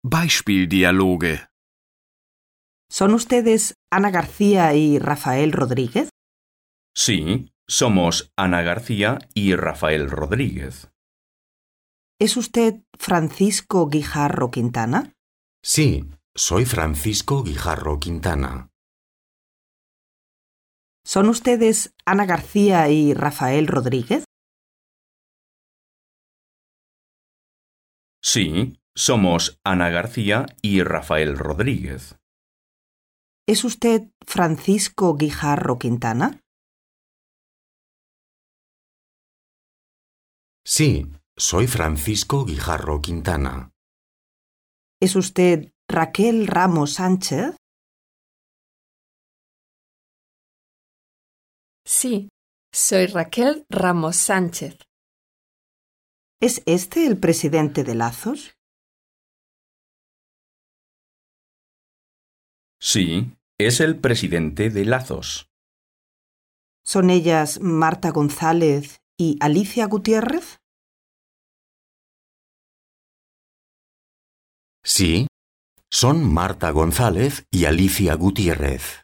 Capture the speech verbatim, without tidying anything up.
Beispieldialoge. ¿Son ustedes Ana García y Rafael Rodríguez? Sí, somos Ana García y Rafael Rodríguez. ¿Es usted Francisco Guijarro Quintana? Sí, soy Francisco Guijarro Quintana. ¿Son ustedes Ana García y Rafael Rodríguez? Sí, somos Ana García y Rafael Rodríguez. ¿Es usted Francisco Guijarro Quintana? Sí, soy Francisco Guijarro Quintana. ¿Es usted Raquel Ramos Sánchez? Sí, soy Raquel Ramos Sánchez. ¿Es este el presidente de Lazos? Sí, es el presidente de Lazos. ¿Son ellas Marta González y Alicia Gutiérrez? Sí, son Marta González y Alicia Gutiérrez.